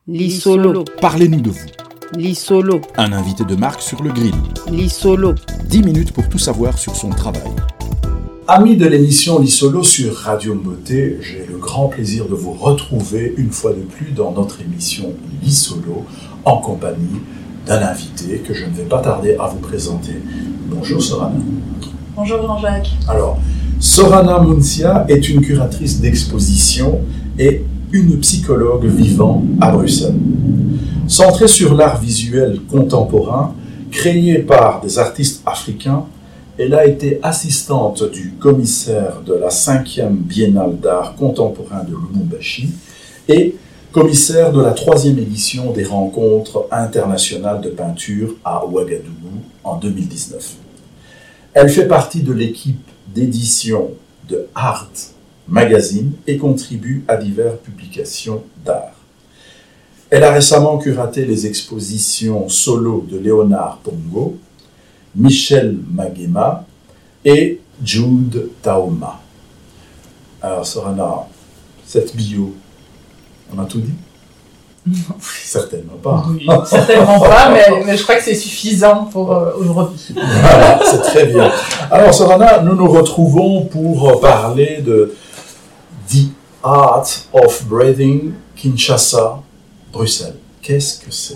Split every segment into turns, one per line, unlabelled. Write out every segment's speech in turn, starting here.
Lisolo.
Parlez-nous de vous.
Lisolo.
Un invité de marque sur le grill.
Lisolo.
10 minutes pour tout savoir sur son travail.
Amis de l'émission Lisolo sur Radio Mboté, j'ai le grand plaisir de vous retrouver une fois de plus dans notre émission Lisolo en compagnie d'un invité que je ne vais pas tarder à vous présenter. Bonjour Sorana.
Bonjour Jean-Jacques.
Alors, Sorana Muncia est une curatrice d'exposition et une psychologue vivant à Bruxelles. Centrée sur l'art visuel contemporain, créé par des artistes africains, elle a été assistante du commissaire de la 5e Biennale d'art contemporain de Lubumbashi et commissaire de la 3e édition des rencontres internationales de peinture à Ouagadougou en 2019. Elle fait partie de l'équipe d'édition de Art Magazine et contribue à diverses publications d'art. Elle a récemment curaté les expositions solo de Léonard Pongo, Michel Magema et Jude Taoma. Alors Sorana, cette bio, on a tout dit? Certainement pas.
Oui, certainement pas, mais je crois que c'est suffisant pour aujourd'hui.
Voilà, c'est très bien. Alors Sorana, nous nous retrouvons pour parler de The Art of Breathing, Kinshasa, Bruxelles. Qu'est-ce que c'est?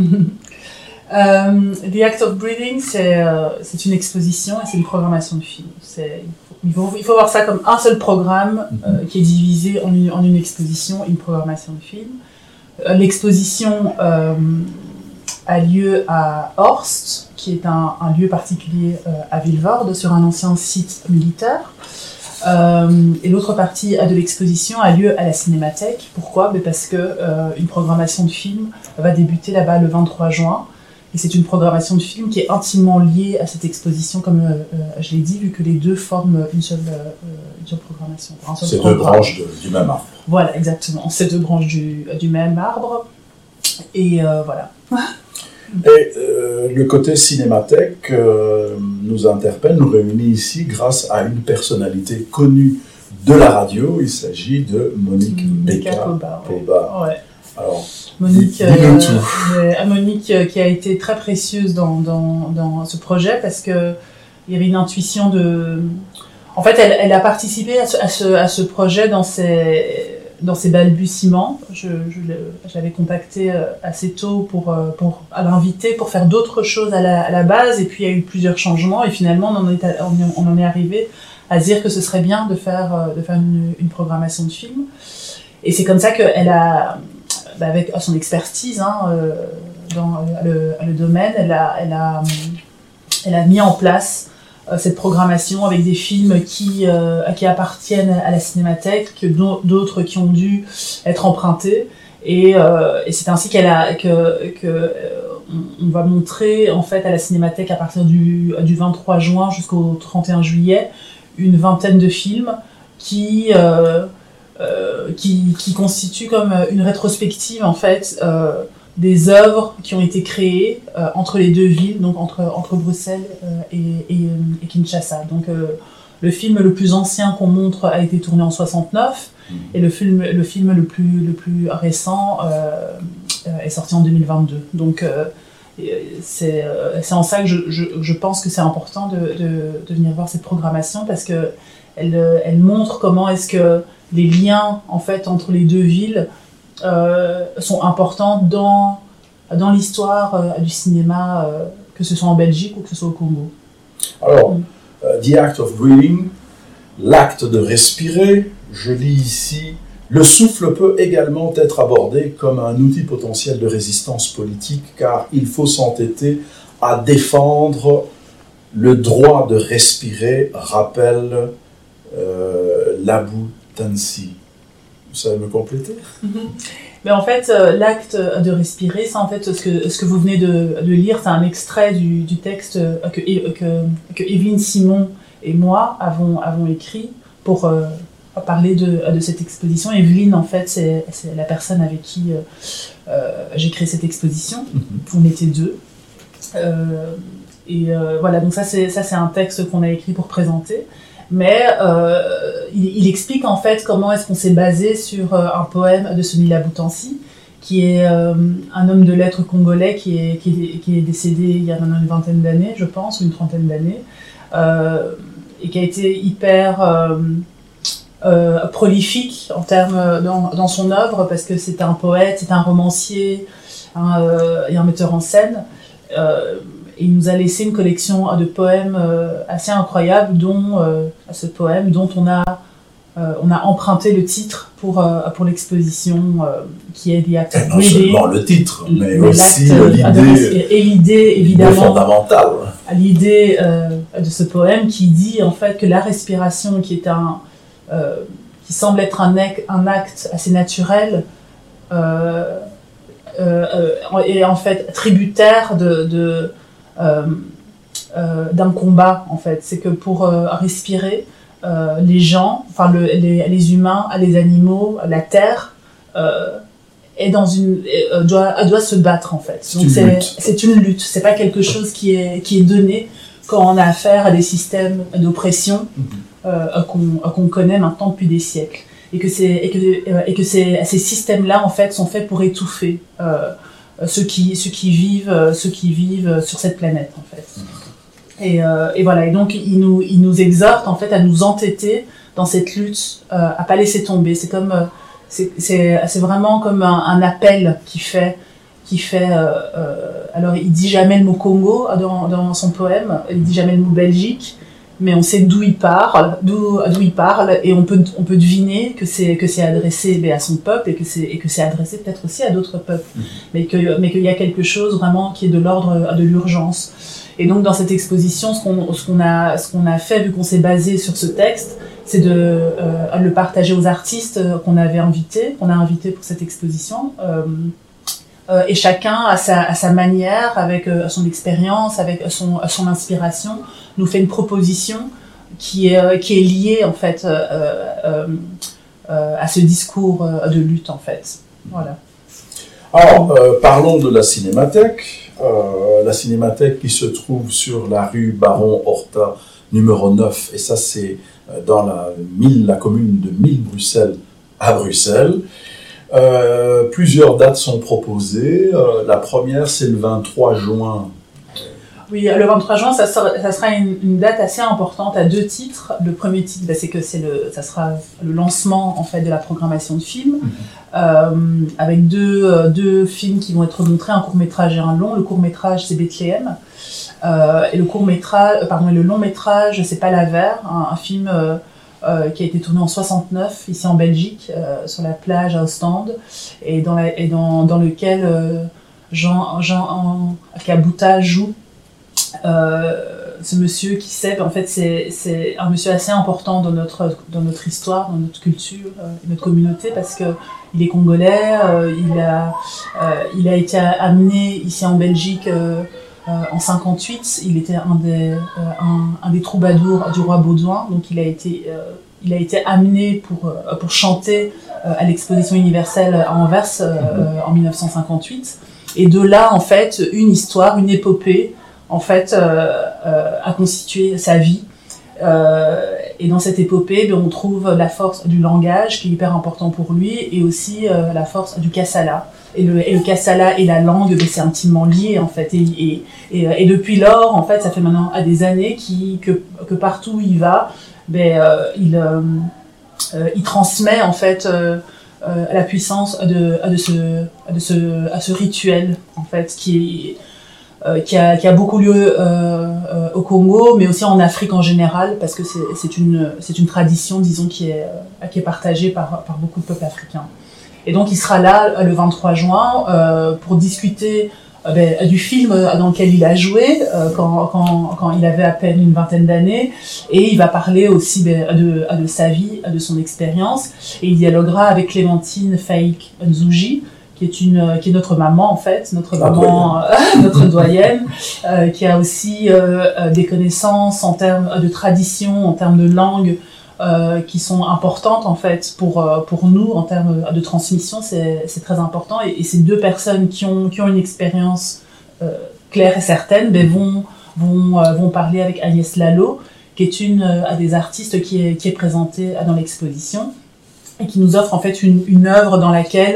The Act of Breathing, c'est une exposition et c'est une programmation de film. Il faut voir ça comme un seul programme qui est divisé en une exposition et une programmation de film. L'exposition a lieu à Horst, qui est un lieu particulier à Vilvoorde, sur un ancien site militaire. Et l'autre partie de l'exposition a lieu à la Cinémathèque. Pourquoi? Parce que une programmation de film va débuter là-bas le 23 juin. Et c'est une programmation de film qui est intimement liée à cette exposition, comme je l'ai dit, vu que les deux forment une seule programmation.
C'est deux branches du même arbre.
Voilà, exactement. C'est deux branches du même arbre. Et voilà.
Et le côté cinémathèque nous interpelle, nous réunit ici grâce à une personnalité connue de la radio. Il s'agit de Monique Beka-Poba.
Ouais.
Alors,
Monique,
Monique
qui a été très précieuse dans ce projet parce que il y avait une intuition de... En fait, elle a participé à ce projet dans ses balbutiements. Je l'avais contactée assez tôt pour l'inviter pour faire d'autres choses à la base, et puis il y a eu plusieurs changements et finalement on en est arrivé à se dire que ce serait bien de faire une programmation de film. Et c'est comme ça qu'elle a, avec son expertise dans le domaine, elle a mis en place cette programmation avec des films qui appartiennent à la Cinémathèque, d'autres qui ont dû être empruntés, et c'est ainsi on va montrer en fait à la Cinémathèque à partir du 23 juin jusqu'au 31 juillet une vingtaine de films qui constituent comme une rétrospective en fait des œuvres qui ont été créées entre les deux villes, donc entre Bruxelles et Kinshasa. Donc le film le plus ancien qu'on montre a été tourné en 69 et le film le plus récent est sorti en 2022. Donc c'est en ça que je pense que c'est important de venir voir cette programmation, parce que elle montre comment est-ce que les liens en fait entre les deux villes sont importants dans l'histoire du cinéma, que ce soit en Belgique ou que ce soit au Congo.
Alors, The Act of Breathing, l'acte de respirer, je lis ici, le souffle peut également être abordé comme un outil potentiel de résistance politique, car il faut s'entêter à défendre le droit de respirer, rappelle Labou Tansi. Vous savez me compléter?
Mais en fait, l'acte de respirer, ça en fait, ce que vous venez de lire, c'est un extrait du texte que Evelyne Simon et moi avons écrit pour parler de cette exposition. Evelyne, en fait, c'est la personne avec qui j'ai créé cette exposition. On était deux. Voilà, donc ça c'est un texte qu'on a écrit pour présenter. Mais il explique en fait comment est-ce qu'on s'est basé sur un poème de Sonila Boutansi qui est un homme de lettres congolais qui est décédé il y a maintenant une vingtaine d'années, je pense, ou une trentaine d'années, et qui a été hyper prolifique en termes dans son œuvre, parce que c'est un poète, c'est un romancier et un metteur en scène. Il nous a laissé une collection de poèmes assez incroyables, dont ce poème dont on a emprunté le titre pour l'exposition, qui est The Act of
Non
Breathing.
seulement le titre, mais
Mais
aussi
l'acte
l'idée
et l'idée, évidemment,
fondamentale.
à l'idée de ce poème qui dit en fait que la respiration, qui semble être un acte assez naturel, est en fait tributaire d'un combat, en fait. C'est que pour respirer, les gens, enfin les humains, les animaux, la terre, doit se battre, en fait. Donc c'est une lutte. C'est pas quelque chose qui est donné quand on a affaire à des systèmes d'oppression qu'on connaît maintenant depuis des siècles. Et que ces systèmes-là, en fait, sont faits pour étouffer ceux qui vivent sur cette planète, en fait. Et voilà. Et donc, il nous exhorte, en fait, à nous entêter dans cette lutte, à pas laisser tomber. C'est comme, c'est vraiment comme un appel qui fait. Alors, il dit jamais le mot Congo dans son poème. Il dit jamais le mot Belgique. Mais on sait d'où il parle, et on peut deviner que c'est adressé à son peuple et que c'est adressé peut-être aussi à d'autres peuples, mais qu'il y a quelque chose vraiment qui est de l'ordre de l'urgence. Et donc dans cette exposition, ce qu'on a fait, vu qu'on s'est basé sur ce texte, c'est de le partager aux artistes qu'on a invités pour cette exposition. Et chacun à sa manière, avec son expérience, avec son inspiration, nous fait une proposition qui est liée en fait à ce discours de lutte, en fait. Voilà.
Alors, parlons de la Cinémathèque. La Cinémathèque qui se trouve sur la rue Baron Horta, numéro 9, et ça c'est dans la commune de Mille-Bruxelles à Bruxelles. Plusieurs dates sont proposées. La première, c'est le 23 juin.
Oui, le 23 juin, ça sera une date assez importante à deux titres. Le premier titre, c'est que ça sera le lancement, en fait, de la programmation de films, avec deux films qui vont être montrés, un court-métrage et un long. Le court-métrage, c'est Bethléem. Et le long-métrage, c'est Palaver, un film qui a été tourné en 69 ici en Belgique, sur la plage à Ostende, et dans lequel Jean Kabuta joue ce monsieur qui sait, en fait, c'est un monsieur assez important dans notre histoire, dans notre culture, notre communauté, parce que il est congolais, il a été amené ici en Belgique en 58. Il était un des troubadours du roi Baudouin, donc il a été amené pour chanter à l'exposition universelle à Anvers en 1958. Et de là, en fait, une histoire, une épopée, en fait, a constitué sa vie. Et dans cette épopée, on trouve la force du langage, qui est hyper important pour lui, et aussi la force du kassala. Et le kassala et la langue, c'est intimement lié, en fait. Et depuis lors, en fait, ça fait maintenant des années que partout où il va, il transmet, en fait, la puissance à ce rituel, en fait, qui a beaucoup lieu au Congo, mais aussi en Afrique en général, parce que c'est une tradition, disons, qui est partagée par beaucoup de peuples africains. Et donc il sera là le 23 juin pour discuter du film dans lequel il a joué quand il avait à peine une vingtaine d'années, et il va parler aussi de sa vie, de son expérience, et il dialoguera avec Clémentine Faïk Nzouji, qui est notre maman, en fait, notre doyenne, qui a aussi des connaissances en termes de tradition, en termes de langue, qui sont importantes, en fait, pour nous, en termes de transmission. C'est très important, et ces deux personnes qui ont une expérience claire et certaine vont parler avec Agnès Lalo, qui est une des artistes qui est présentée dans l'exposition, et qui nous offre, en fait, une œuvre dans laquelle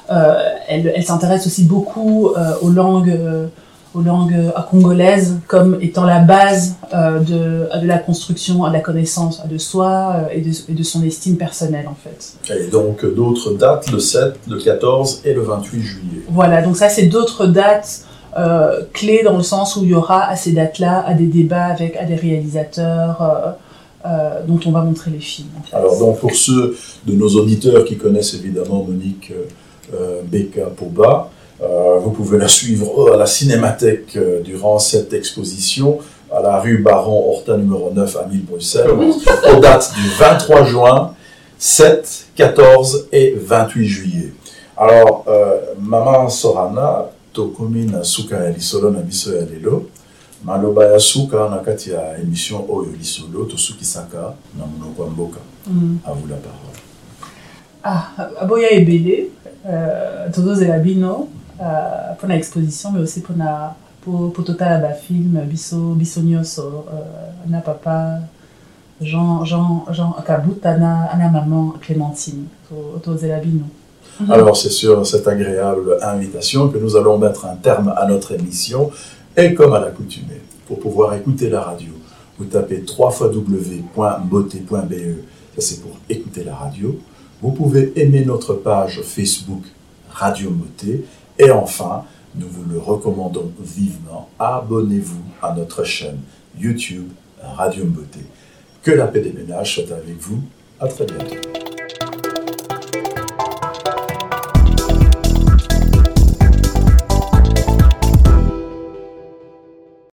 Elle s'intéresse aussi beaucoup aux langues congolaises comme étant la base de la construction, de la connaissance de soi et de son estime personnelle en fait.
Et donc d'autres dates, le 7, le 14 et le 28 juillet.
Voilà, donc ça c'est d'autres dates clés dans le sens où il y aura à ces dates-là à des débats avec à des réalisateurs dont on va montrer les films. En fait.
Alors donc pour ceux de nos auditeurs qui connaissent évidemment Monique Beka-Poba, vous pouvez la suivre à la Cinémathèque durant cette exposition à la rue Baron Horta numéro 9 à 1000 Bruxelles, aux dates du 23 juin, 7, 14 et 28 juillet. Alors, Maman Sorana, tokomina suka ya lisolo na biso ya lelo, maloba ya suka na kati ya émission oyo lisolo tosukisaka na monoko ya mboka. À vous la parole.
Aboya ebele, tozozela bino, pour l'exposition, mais aussi pour totala ba film biso nyonso na papa Jean Kabuta na maman Clémentine tozela bino.
Alors c'est sur cette agréable invitation que nous allons mettre un terme à notre émission et comme à l'accoutumée, pour pouvoir écouter la radio, vous tapez www.moté.be, ça c'est pour écouter la radio. Vous pouvez aimer notre page Facebook Radio Moté. Et enfin, nous vous le recommandons vivement, abonnez-vous à notre chaîne YouTube Radio Mboté. Que la paix des ménages soit avec vous. À très bientôt.